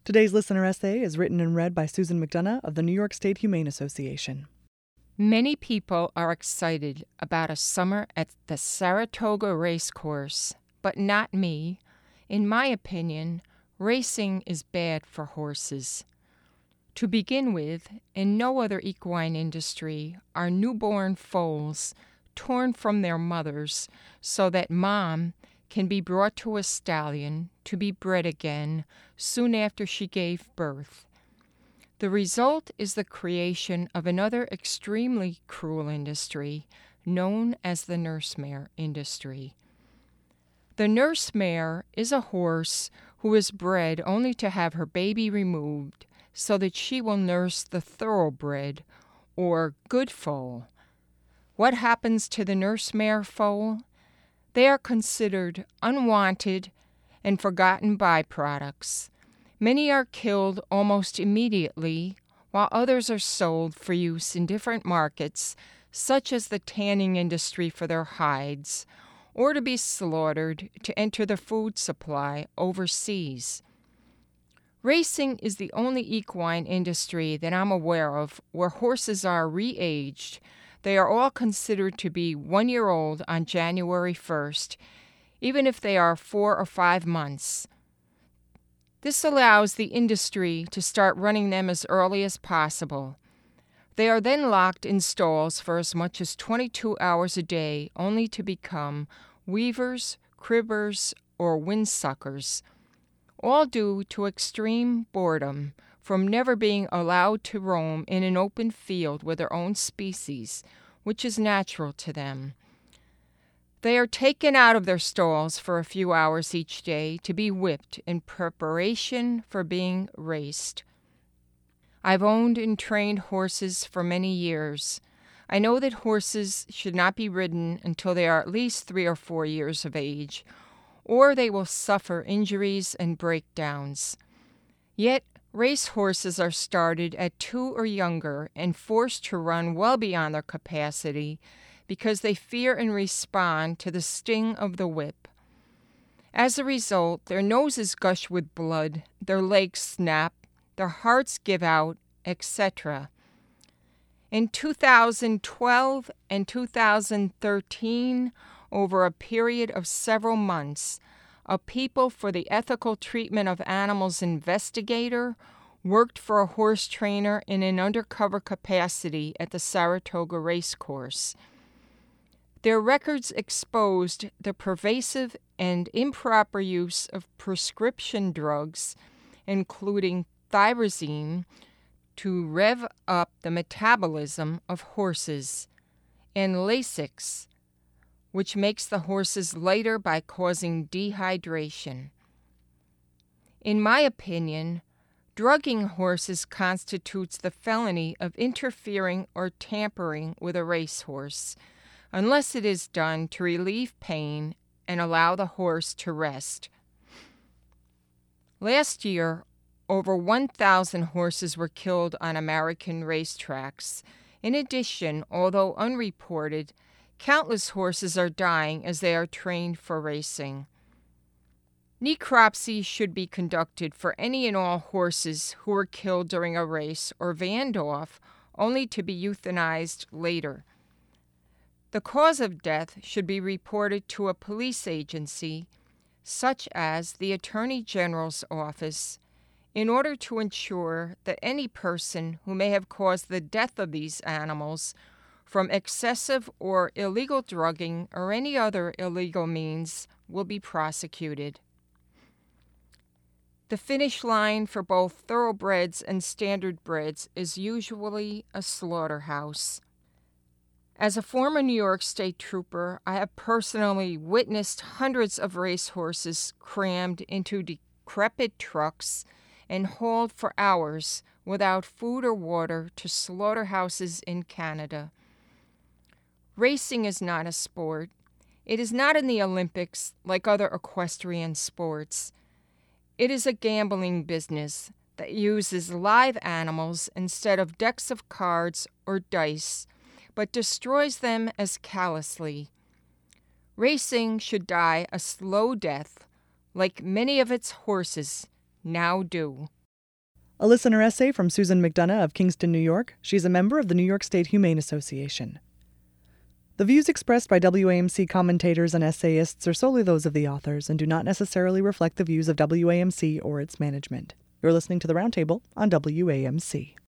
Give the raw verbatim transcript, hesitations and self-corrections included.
Today's listener essay is written and read by Susan McDonough of the New York State Humane Association. Many people are excited about a summer at the Saratoga Racecourse, but not me. In my opinion, racing is bad for horses. To begin with, in no other equine industry are newborn foals torn from their mothers so that mom can be brought to a stallion to be bred again soon after she gave birth. The result is the creation of another extremely cruel industry known as the nurse mare industry. The nurse mare is a horse who is bred only to have her baby removed so that she will nurse the thoroughbred or good foal. What happens to the nurse mare foal? They are considered unwanted and forgotten byproducts. Many are killed almost immediately, while others are sold for use in different markets, such as the tanning industry for their hides, or to be slaughtered to enter the food supply overseas. Racing is the only equine industry that I'm aware of where horses are re-aged. They are all considered to be one year old on January first, even if they are four or five months. This allows the industry to start running them as early as possible. They are then locked in stalls for as much as twenty-two hours a day, only to become weavers, cribbers, or windsuckers, all due to extreme boredom from never being allowed to roam in an open field with their own species, which is natural to them. They are taken out of their stalls for a few hours each day to be whipped in preparation for being raced. I've owned and trained horses for many years. I know that horses should not be ridden until they are at least three or four years of age, or they will suffer injuries and breakdowns. Yet, race horses are started at two or younger and forced to run well beyond their capacity because they fear and respond to the sting of the whip. As a result, their noses gush with blood, their legs snap, their hearts give out, et cetera. In two thousand twelve and two thousand thirteen, over a period of several months, a People for the Ethical Treatment of Animals investigator worked for a horse trainer in an undercover capacity at the Saratoga Racecourse. Their records exposed the pervasive and improper use of prescription drugs, including thyrazine, to rev up the metabolism of horses, and Lasix, which makes the horses lighter by causing dehydration. In my opinion, drugging horses constitutes the felony of interfering or tampering with a racehorse, unless it is done to relieve pain and allow the horse to rest. Last year, over one thousand horses were killed on American racetracks. In addition, although unreported, countless horses are dying as they are trained for racing. Necropsy should be conducted for any and all horses who were killed during a race or vanned off, only to be euthanized later. The cause of death should be reported to a police agency, such as the Attorney General's office, in order to ensure that any person who may have caused the death of these animals from excessive or illegal drugging or any other illegal means will be prosecuted. The finish line for both thoroughbreds and standard breds is usually a slaughterhouse. As a former New York State trooper, I have personally witnessed hundreds of racehorses crammed into decrepit trucks and hauled for hours without food or water to slaughterhouses in Canada. Racing is not a sport. It is not in the Olympics like other equestrian sports. It is a gambling business that uses live animals instead of decks of cards or dice, but destroys them as callously. Racing should die a slow death, like many of its horses now do. A listener essay from Susan McDonough of Kingston, New York. She's a member of the New York State Humane Association. The views expressed by W A M C commentators and essayists are solely those of the authors and do not necessarily reflect the views of W A M C or its management. You're listening to The Roundtable on W A M C.